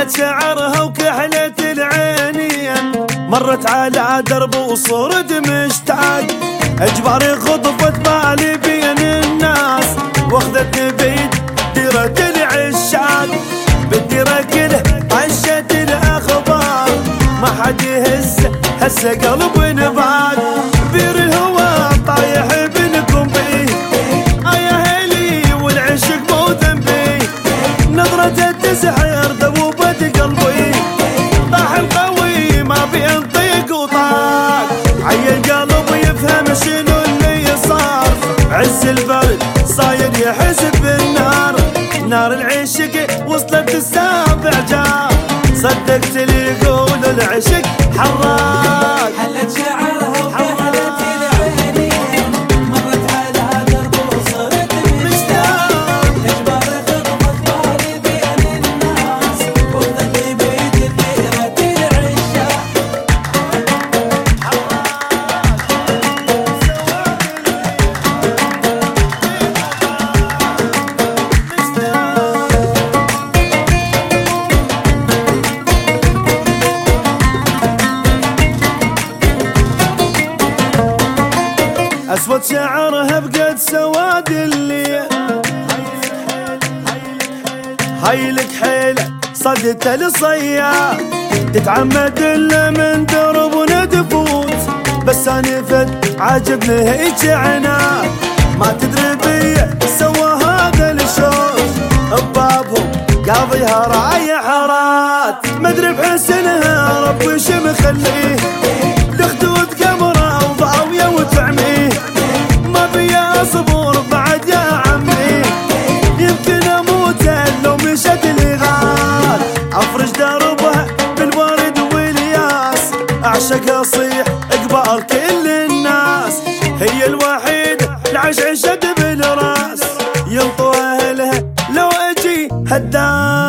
حلت شعرها وكحلت العينين، مرت على درب وصرت مشتاق، اجباري خطفت بالي بين الناس، واخذتني بيد ديرة العشاق، بالديرة كله عشت الاخبار، ما حد يهز هسه قلب نبات، بير الهوى طايح بينكم بيه، يا هيلي والعشق مو ذنبي، نظرته تسحر ذوبة قلبي، طاح القوي ما بينطيق وطاق، عين قلبي يفهم شنو اللي صار، عز البرد صاير يحس بالنار، نار العشق وصلت السابع جار، صدقت اللي يقول العشق حراق. حلت شعرها وكحلت العينين، مرت على درب وصرت مشتاق، اجباري خطفت بالي بين الناس، واخذتني بيد ديرة العشاق. اسود شعرها بقد سواد الليل، هيلك حيلة صدت الصياد، تتعمد الا من درب وندفوت، بس انا فد عاجبني هيك عناد، ما تدري بي سوى هذا الشوش، ببابهم قاضيها رايح رات، مدري بحسنها ربي شو مخليه، لخدود قمره وضاويه وتعميه، ما بيا اصبر بعد يا عمي، يمكن اموت لو مشت لي غال، افرش دربها بالورد والياس، اعشق اصيح اقبال كل الناس، هي الوحيدة العشعشة بالراس، ينطوا اهلها لو اجي هداس.